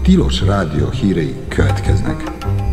Tilos Rádió hírei következnek.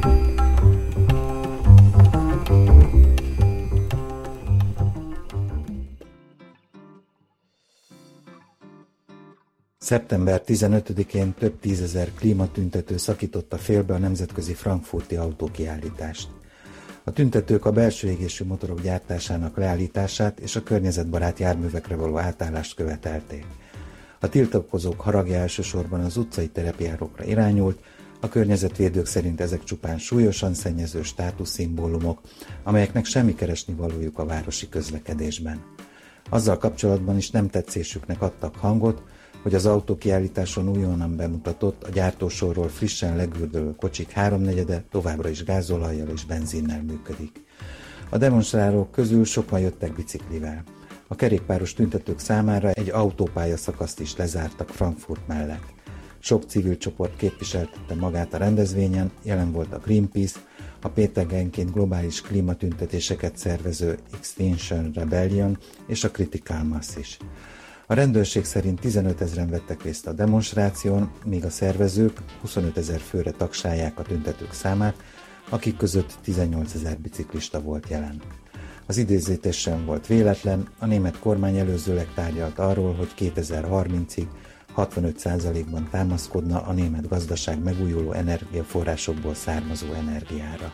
Szeptember 15-én több tízezer klímatüntető szakította félbe a nemzetközi frankfurti autókiállítást. A tüntetők a belső égésű motorok gyártásának leállítását és a környezetbarát járművekre való átállást követelték. A tiltakozók haragja elsősorban az utcai terepjárókra irányult, a környezetvédők szerint ezek csupán súlyosan szennyező státuszszimbólumok, amelyeknek semmi keresnivalójuk a városi közlekedésben. Azzal kapcsolatban is nem tetszésüknek adtak hangot, hogy az autókiállításon újonnan bemutatott, a gyártósorról frissen legürdölő kocsik háromnegyede továbbra is gázolajjal és benzinnel működik. A demonstrálók közül sokan jöttek biciklivel. A kerékpáros tüntetők számára egy autópálya szakaszt is lezártak Frankfurt mellett. Sok civil csoport képviseltette magát a rendezvényen, jelen volt a Greenpeace, a péntekenként globális klímatüntetéseket szervező Extinction Rebellion és a Critical Mass is. A rendőrség szerint 15 000-en vettek részt a demonstráción, míg a szervezők 25 000 főre tagsálják a tüntetők számát, akik között 18 000 biciklista volt jelen. Az idézítés sem volt véletlen, a német kormány előzőleg tárgyalt arról, hogy 2030-ig 65%-ban támaszkodna a német gazdaság megújuló energiaforrásokból származó energiára.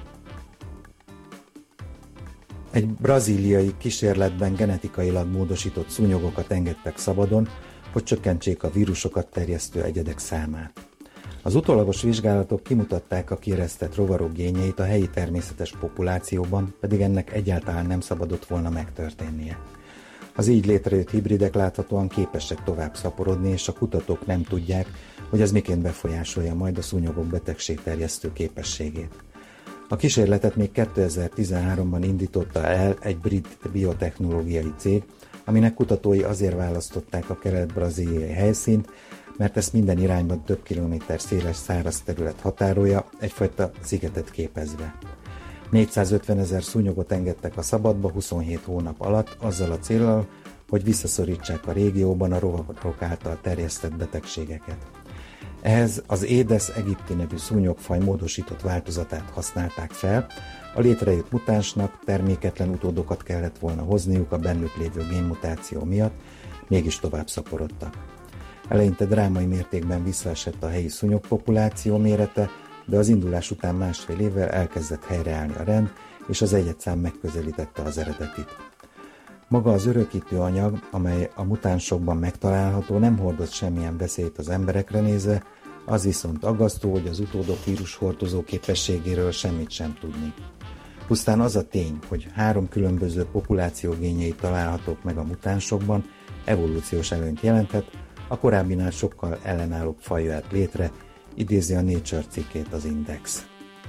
Egy brazíliai kísérletben genetikailag módosított szúnyogokat engedtek szabadon, hogy csökkentsék a vírusokat terjesztő egyedek számát. Az utólagos vizsgálatok kimutatták a kieresztett rovarok génjeit a helyi természetes populációban, pedig ennek egyáltalán nem szabadott volna megtörténnie. Az így létrejött hibridek láthatóan képesek tovább szaporodni, és a kutatók nem tudják, hogy ez miként befolyásolja majd a szúnyogok betegségterjesztő képességét. A kísérletet még 2013-ban indította el egy brit biotechnológiai cég, aminek kutatói azért választották a kelet-brazíliai helyszínt, mert ezt minden irányban több kilométer széles száraz terület határolja, egyfajta szigetet képezve. 450 000 szúnyogot engedtek a szabadba 27 hónap alatt, azzal a céllal, hogy visszaszorítsák a régióban a rovarok által terjesztett betegségeket. Ehhez az Aedes aegypti nevű szúnyogfaj módosított változatát használták fel, a létrejött mutánsnak terméketlen utódokat kellett volna hozniuk a bennük lévő génmutáció miatt, mégis tovább szaporodtak. Eleinte drámai mértékben visszaesett a helyi szúnyogpopuláció mérete, de az indulás után másfél évvel elkezdett helyreállni a rend, és az egyedszám megközelítette az eredetit. Maga az örökítő anyag, amely a mutánsokban megtalálható, nem hordoz semmilyen veszélyt az emberekre nézve, az viszont aggasztó, hogy az utódok vírushordozó képességéről semmit sem tudni. Pusztán az a tény, hogy 3 különböző populációgénjei találhatók meg a mutánsokban, evolúciós előnyt jelenthet, a korábbinál sokkal ellenállóbb faj jöhet létre, idézi a Nature cikkét az Index.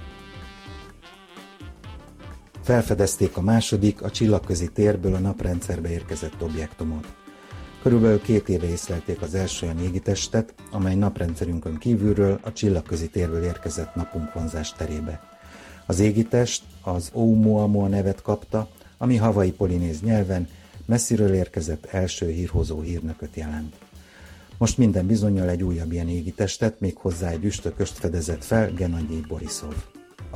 Felfedezték a második, a csillagközi térből a naprendszerbe érkezett objektumot. Körülbelül 2 éve észlelték az első olyan égitestet, amely naprendszerünkön kívülről a csillagközi térből érkezett napunk vonzás terébe. Az égitest az Oumuamua nevet kapta, ami hawaii polinéz nyelven messziről érkezett első hírhozó hírnököt jelent. Most minden bizonnyal egy újabb ilyen égitestet, méghozzá egy üstököst fedezett fel Genadij Borisov. A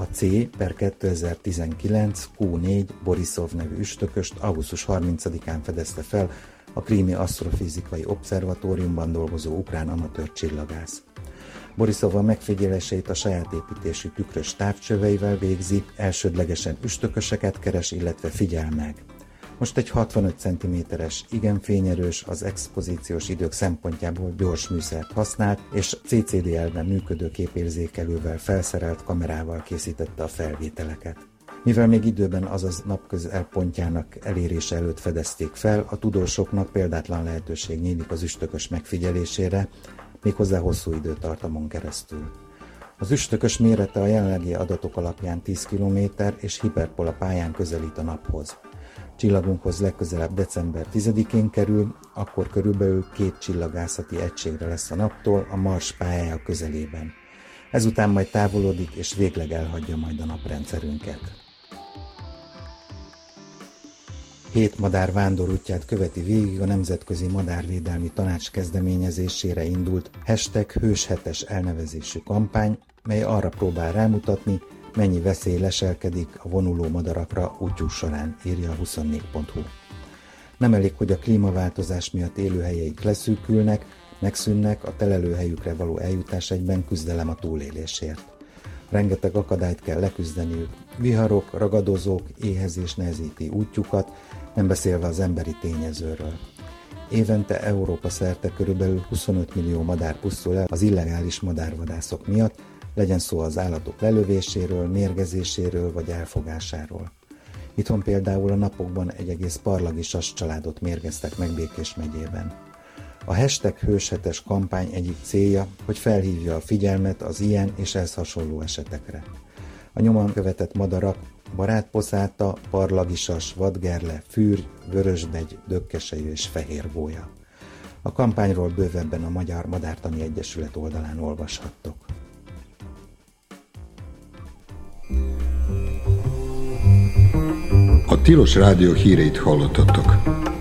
C/2019 Q4 Borisov nevű üstököst augusztus 30-án fedezte fel a Krími Asztrofizikai Obszervatóriumban dolgozó ukrán amatőr csillagász. Borisov a megfigyeléseit a saját építésű tükrös távcsöveivel végzi, elsődlegesen üstököseket keres, illetve figyel meg. Most egy 65 cm-es, igen fényerős, az expozíciós idők szempontjából gyors műszert használt, és CCD-elben működő képérzékelővel felszerelt kamerával készítette a felvételeket. Mivel még időben, azaz napközel pontjának elérése előtt fedezték fel, a tudósoknak példátlan lehetőség nyílik az üstökös megfigyelésére, méghozzá hosszú időtartamon keresztül. Az üstökös mérete a jelenlegi adatok alapján 10 km és hiperpola pályán közelít a naphoz. Csillagunkhoz legközelebb december 10-én kerül, akkor körülbelül 2 csillagászati egységre lesz a naptól a Mars pályája közelében. Ezután majd távolodik és végleg elhagyja majd a naprendszerünket. 7 madár vándorútját követi végig a Nemzetközi Madárvédelmi Tanács kezdeményezésére indult #hőshetes elnevezésű kampány, mely arra próbál rámutatni, mennyi veszély leselkedik a vonuló madarakra útjuk során, írja a 24.hu. Nem elég, hogy a klímaváltozás miatt élőhelyeik leszűkülnek, megszűnnek, a telelőhelyükre való eljutás egyben küzdelem a túlélésért. Rengeteg akadályt kell leküzdeniük. Viharok, ragadozók, éhezés nehezíti útjukat, nem beszélve az emberi tényezőről. Évente Európa szerte körülbelül 25 millió madár pusztul el az illegális madárvadászok miatt, legyen szó az állatok lelövéséről, mérgezéséről vagy elfogásáról. Itthon például a napokban egy egész parlagi sas családot mérgeztek meg Békés megyében. A #hőshetes kampány egyik célja, hogy felhívja a figyelmet az ilyen és ehhez hasonló esetekre. A nyomon követett madarak barátposzáta, parlagisas, vadgerle, fűrj, vörösbegy, dökkesejű és fehérbója. A kampányról bővebben a Magyar Madártani Egyesület oldalán olvashattok. A Tilos Rádió híreit hallottatok.